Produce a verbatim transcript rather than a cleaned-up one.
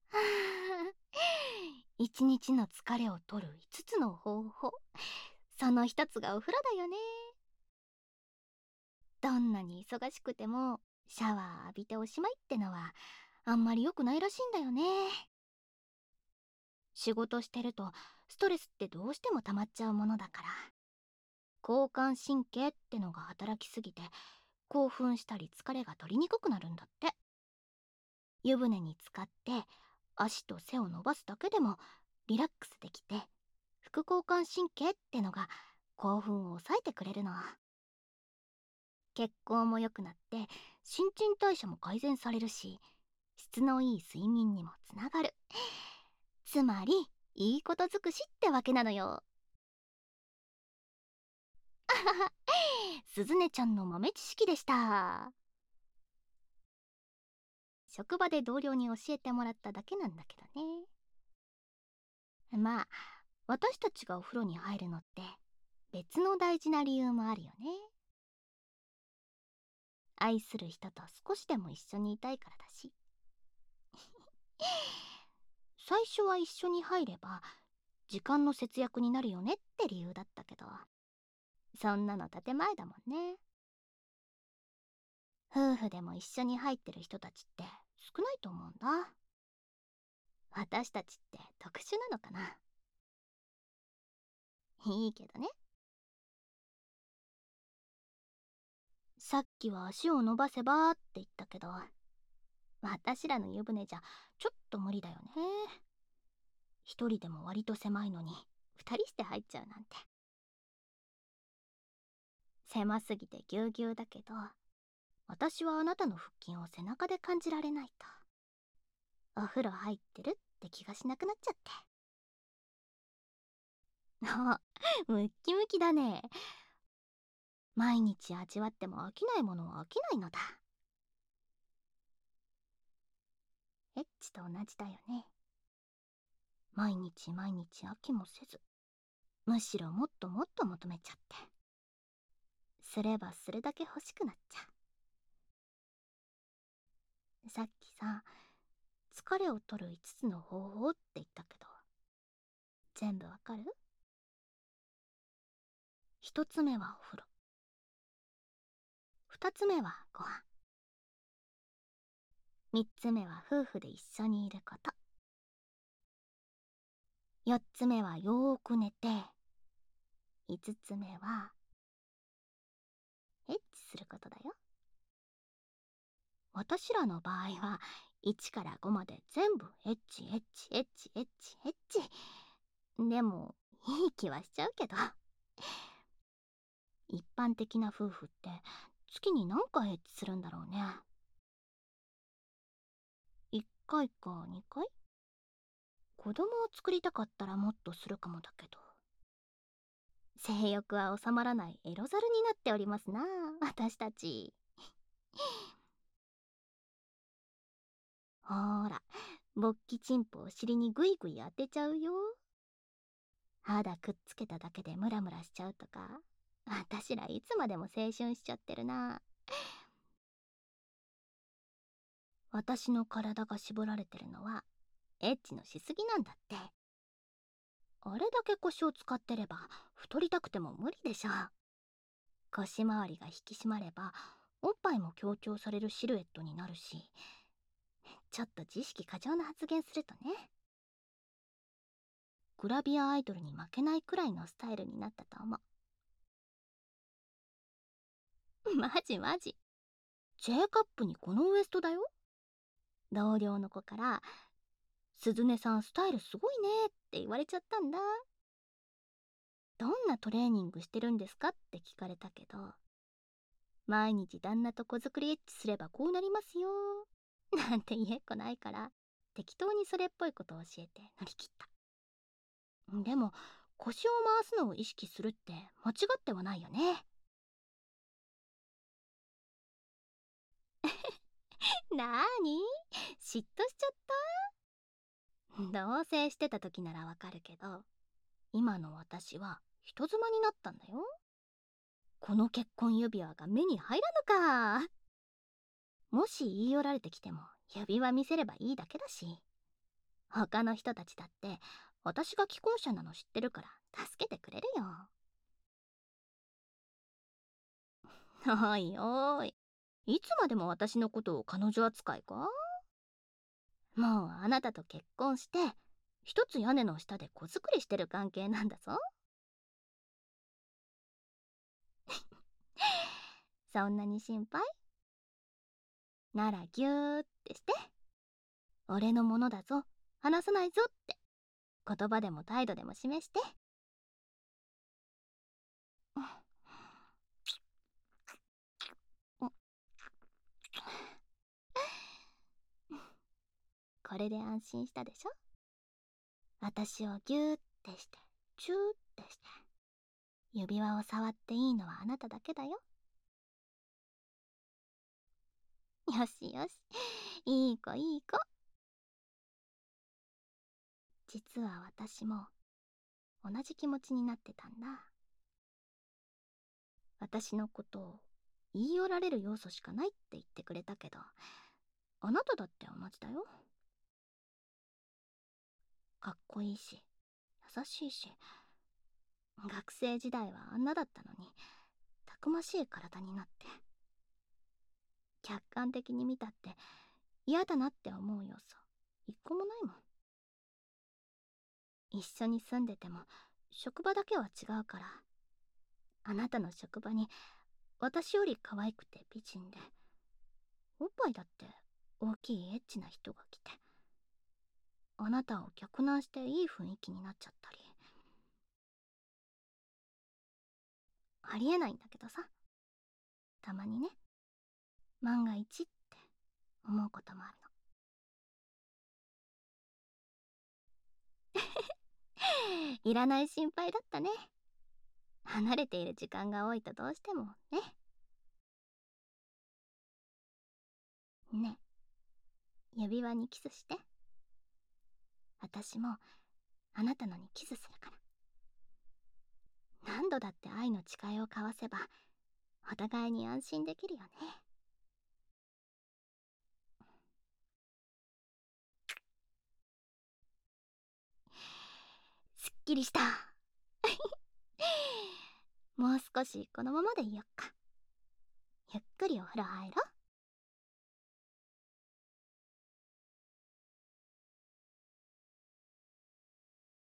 一日の疲れを取るいつつの方法。その一つがお風呂だよね。どんなに忙しくてもシャワー浴びておしまいってのはあんまり良くないらしいんだよね。仕事してるとストレスってどうしても溜まっちゃうものだから、交感神経ってのが働きすぎて興奮したり疲れが取りにくくなるんだって。湯船に浸かって足と背を伸ばすだけでもリラックスできて、副交感神経ってのが興奮を抑えてくれるの。血行も良くなって新陳代謝も改善されるし、質のいい睡眠にもつながる。つまりいいこと尽くしってわけなのよ。あはは、すずねちゃんの豆知識でした。職場で同僚に教えてもらっただけなんだけどね。まあ私たちがお風呂に入るのって別の大事な理由もあるよね。愛する人と少しでも一緒にいたいからだし。最初は一緒に入れば時間の節約になるよねって理由だったけど、そんなの建前だもんね。夫婦でも一緒に入ってる人たちって少ないと思うんだ。私たちって特殊なのかな。いいけどね。さっきは足を伸ばせばって言ったけど、私らの湯船じゃちょっと無理だよね。一人でも割と狭いのに二人して入っちゃうなんて。狭すぎてぎゅうぎゅうだけど、私はあなたの腹筋を背中で感じられないとお風呂入ってるって気がしなくなっちゃって。あ、ムッキムキだね。毎日味わっても飽きないものは飽きないのだ。エッチと同じだよね。毎日毎日飽きもせず、むしろもっともっと求めちゃって、すればするだけ欲しくなっちゃう。さっきさ、疲れを取るいつつの方法って言ったけど、全部わかる？一つ目はお風呂、二つ目はご飯、三つ目は夫婦で一緒にいること、四つ目はよーく寝て、五つ目はエッチすることだよ。私らの場合はいちからごまで全部エッチエッチエッチエッチエッチ。でもいい気はしちゃうけど、一般的な夫婦って月に何回エッチするんだろうね。いっかいかにかい？子供を作りたかったらもっとするかもだけど、性欲は収まらないエロザルになっておりますな、私たち。ほーら、勃起チンポお尻にグイグイ当てちゃうよ。肌くっつけただけでムラムラしちゃうとか、私らいつまでも青春しちゃってるな。私の体が絞られてるのはエッチのしすぎなんだって。あれだけ腰を使ってれば太りたくても無理でしょ。腰回りが引き締まればおっぱいも強調されるシルエットになるし、ちょっと自意識過剰な発言するとね、グラビアアイドルに負けないくらいのスタイルになったと思う。マジマジ。J カップにこのウエストだよ。同僚の子から「鈴音さんスタイルすごいね」って言われちゃったんだ。どんなトレーニングしてるんですかって聞かれたけど、毎日旦那と子作りエッチすればこうなりますよなんて言えっこないから、適当にそれっぽいことを教えて乗り切った。でも腰を回すのを意識するって間違ってはないよね。なーに、嫉妬しちゃった？同棲してた時ならわかるけど、今の私は人妻になったんだよ。この結婚指輪が目に入らぬか。もし言い寄られてきても指輪見せればいいだけだし。 他の人たちだって私が既婚者なの知ってるから助けてくれるよ。おいおい、いつまでも私のことを彼女扱いか？もうあなたと結婚して一つ屋根の下で子作りしてる関係なんだぞ。そんなに心配ならギューってして、俺のものだぞ、離さないぞって言葉でも態度でも示して。これで安心したでしょ？私をギューってしてチューってして、指輪を触っていいのはあなただけだよ。よしよし、いい子いい子。実は私も同じ気持ちになってたんだ。私のことを言い寄られる要素しかないって言ってくれたけど、あなただって同じだよ。かっこいいし優しいし、学生時代はあんなだったのにたくましい体になって、客観的に見たって嫌だなって思う要素一個もないもん。一緒に住んでても職場だけは違うから、あなたの職場に私より可愛くて美人でおっぱいだって大きいエッチな人が来て、あなたを逆難していい雰囲気になっちゃったり、ありえないんだけどさ、たまにね、万が一って思うこともあるの。いらない心配だったね。離れている時間が多いとどうしてもね。ね、指輪にキスして。私もあなたのにキスするから。何度だって愛の誓いを交わせばお互いに安心できるよね。すっきりした。もう少しこのままでいよっか。ゆっくりお風呂入ろう。